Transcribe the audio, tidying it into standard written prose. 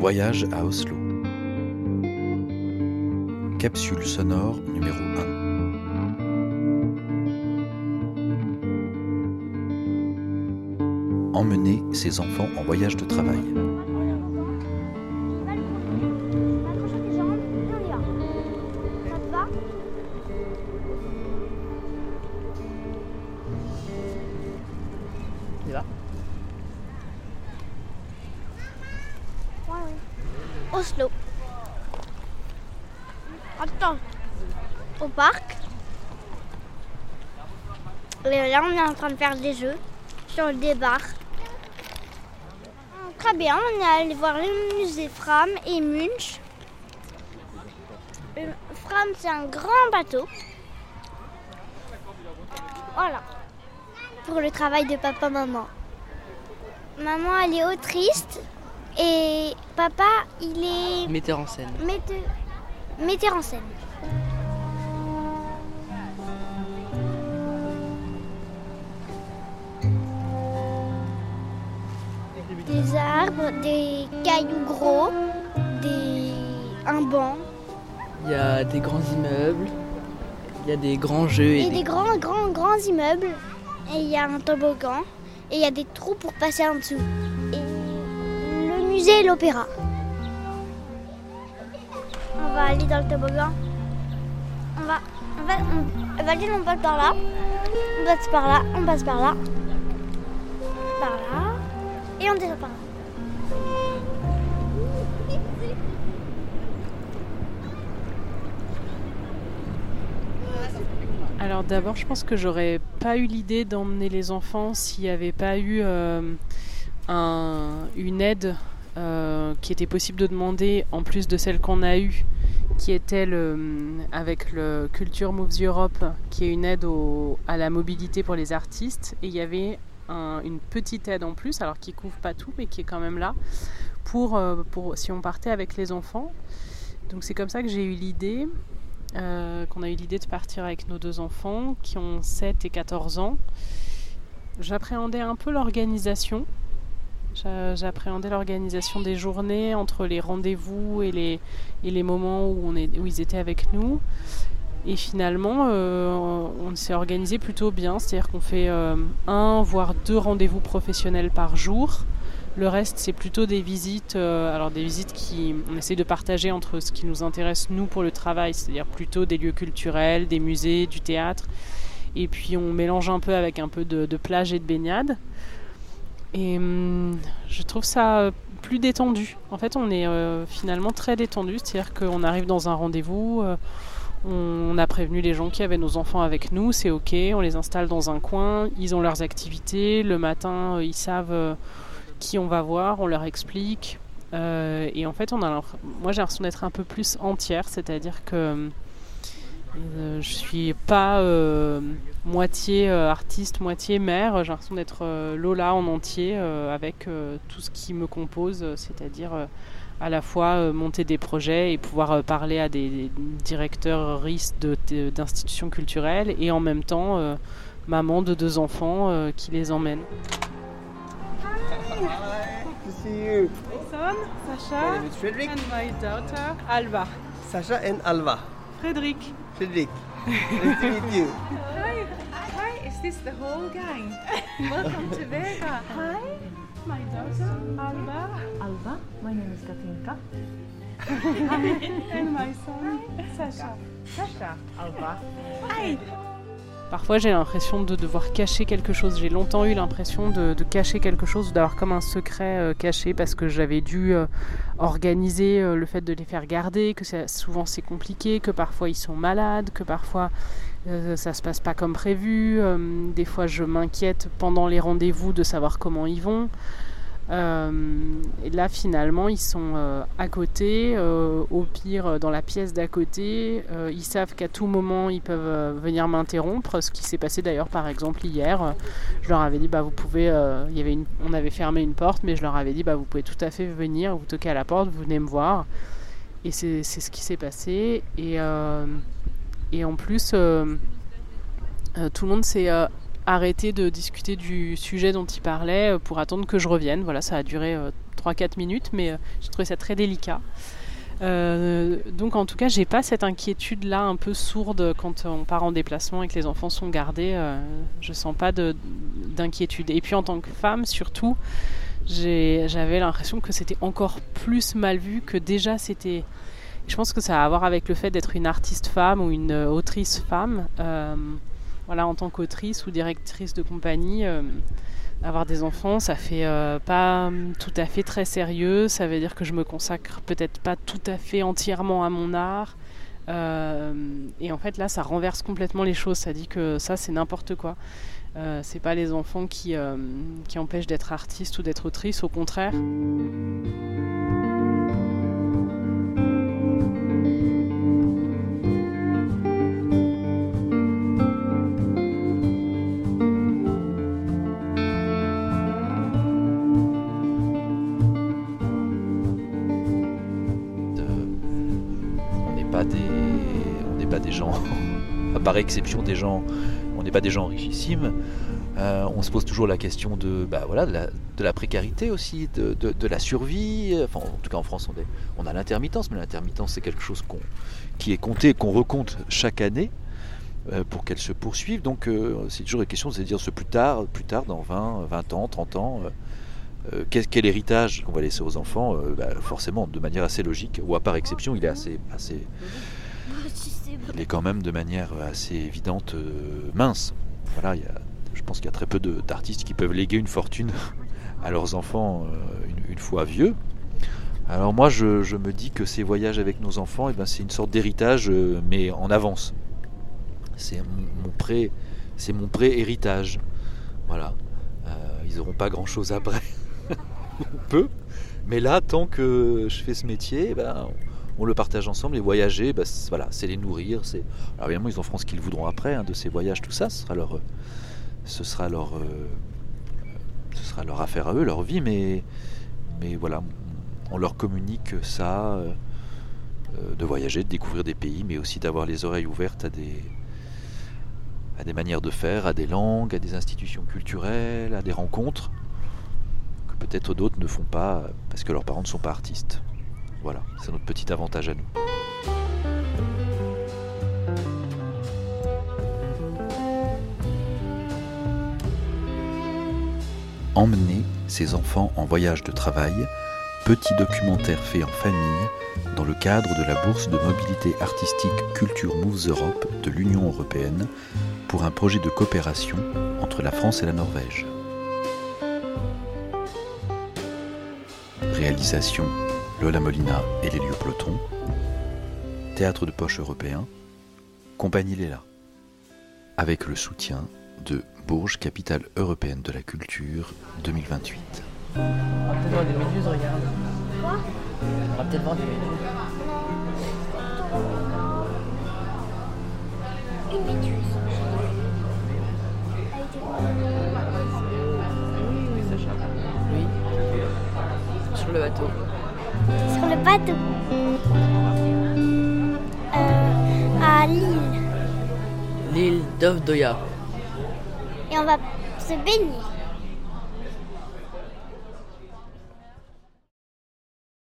Voyage à Oslo. Capsule sonore numéro 1. Emmener ses enfants en voyage de travail. Oslo. Attends, au parc. Et là, on est en train de faire des jeux sur des bars. Très bien, on est allé voir le musée Fram et Munch. Fram, c'est un grand bateau. Voilà, pour le travail de papa-maman. Maman, elle est autrice. Et papa, il est... Metteur en scène. Metteur en scène. Des arbres, des cailloux gros, un banc. Il y a des grands immeubles, il y a des grands jeux. Et des grands immeubles. Et il y a un toboggan. Et il y a des trous pour passer en dessous. Et l'opéra. On va aller dans le toboggan. On passe par là. On passe par là. On passe par là. Par là. Et on descend par là. Alors d'abord, je pense que j'aurais pas eu l'idée d'emmener les enfants s'il n'y avait pas eu une aide qui était possible de demander en plus de celle qu'on a eue, qui était avec le Culture Moves Europe, qui est une aide à la mobilité pour les artistes. Et il y avait une petite aide en plus, alors qui couvre pas tout, mais qui est quand même là, pour si on partait avec les enfants. Donc c'est comme ça que j'ai eu l'idée, qu'on a eu l'idée de partir avec nos deux enfants, qui ont 7 et 14 ans. J'appréhendais un peu l'organisation. J'appréhendais l'organisation des journées entre les rendez-vous et les moments où ils étaient avec nous. Et finalement, on s'est organisé plutôt bien. C'est-à-dire qu'on fait 1 voire 2 rendez-vous professionnels par jour. Le reste, c'est plutôt des visites. Alors des visites on essaie de partager entre ce qui nous intéresse, nous, pour le travail. C'est-à-dire plutôt des lieux culturels, des musées, du théâtre. Et puis on mélange un peu avec un peu de plage et de baignade. Et je trouve ça plus détendu. En fait, on est finalement très détendu. C'est-à-dire qu'on arrive dans un rendez-vous, on a prévenu les gens qui avaient nos enfants avec nous, c'est OK, on les installe dans un coin, ils ont leurs activités. Le matin, ils savent qui on va voir, on leur explique. Et en fait, moi j'ai l'impression d'être un peu plus entière, c'est-à-dire que je suis pas moitié artiste, moitié mère. J'ai l'impression d'être Lola en entier avec tout ce qui me compose, c'est-à-dire à la fois monter des projets et pouvoir parler à des directeurs d'institutions culturelles et en même temps maman de 2 enfants qui les emmène. Hi, good to see you. Son, Sacha, My name is Frederick. and my daughter, Alba. Sacha and Alva. Frédéric. Frederick. Nice to meet you. Hi, is this the whole gang? Welcome to Vega. Hi, My daughter, Alba. Alba. My name is Katinka. And my son, Sacha. Sasha. Alba. Hi. Parfois j'ai l'impression de devoir cacher quelque chose. J'ai longtemps eu l'impression de cacher quelque chose, d'avoir comme un secret caché parce que j'avais dû organiser le fait de les faire garder, que souvent c'est compliqué, que parfois ils sont malades, que parfois ça se passe pas comme prévu. Des fois je m'inquiète pendant les rendez-vous de savoir comment ils vont. Et là finalement ils sont à côté, au pire dans la pièce d'à côté, ils savent qu'à tout moment ils peuvent venir m'interrompre, ce qui s'est passé d'ailleurs par exemple hier. Je leur avais dit vous pouvez, on avait fermé une porte, mais je leur avais dit vous pouvez tout à fait venir, vous toquez à la porte, vous venez me voir. Et c'est ce qui s'est passé. Et en plus tout le monde s'est arrêté de discuter du sujet dont il parlait pour attendre que je revienne. Voilà, ça a duré 3-4 minutes, mais j'ai trouvé ça très délicat. Donc en tout cas, j'ai pas cette inquiétude-là un peu sourde quand on part en déplacement et que les enfants sont gardés. Je sens pas d'inquiétude. Et puis en tant que femme, surtout, j'avais l'impression que c'était encore plus mal vu que déjà c'était... Je pense que ça a à voir avec le fait d'être une artiste femme ou une autrice femme. Voilà, en tant qu'autrice ou directrice de compagnie, avoir des enfants, ça fait pas tout à fait très sérieux. Ça veut dire que je me consacre peut-être pas tout à fait entièrement à mon art. Et en fait, là, ça renverse complètement les choses. Ça dit que ça, c'est n'importe quoi. C'est pas les enfants qui empêchent d'être artiste ou d'être autrice, au contraire. On n'est pas des gens, par exception des gens, on n'est pas des gens richissimes. On se pose toujours la question de la précarité aussi, de la survie. Enfin, en tout cas en France on a l'intermittence, mais l'intermittence c'est quelque chose qui est compté, qu'on recompte chaque année pour qu'elle se poursuive. Donc c'est toujours la question de se dire plus tard dans 20 ans, 30 ans, quel héritage qu'on va laisser aux enfants. Forcément de manière assez logique, ou à part exception il est assez il est quand même de manière assez évidente mince. Voilà, je pense qu'il y a très peu d'artistes qui peuvent léguer une fortune à leurs enfants une fois vieux. Alors moi je me dis que ces voyages avec nos enfants, c'est une sorte d'héritage, mais en avance. C'est mon pré-héritage. Voilà. Ils n'auront pas grand chose après. Peu. Mais là, tant que je fais ce métier, on le partage ensemble. Et voyager, c'est les nourrir. Alors évidemment, ils en feront ce qu'ils voudront après, de ces voyages, tout ça. Ce sera leur affaire à eux, leur vie. Mais voilà, on leur communique ça, de voyager, de découvrir des pays, mais aussi d'avoir les oreilles ouvertes à des manières de faire, à des langues, à des institutions culturelles, à des rencontres que peut-être d'autres ne font pas parce que leurs parents ne sont pas artistes. Voilà, c'est notre petit avantage à nous. Emmener ses enfants en voyage de travail, petit documentaire fait en famille dans le cadre de la bourse de mobilité artistique Culture Moves Europe de l'Union européenne pour un projet de coopération entre la France et la Norvège. Réalisation Lola Molina et Lélio Ploton. Théâtre de poche européen, Compagnie Léla. Avec le soutien de Bourges, capitale européenne de la culture 2028. On va peut-être voir des méduses, regarde. Quoi ? On va peut-être voir des méduses. Une méduse. Oui. Sur le bateau. Sur le bateau. À l'île. L'île d'Ovdoya. Et on va se baigner.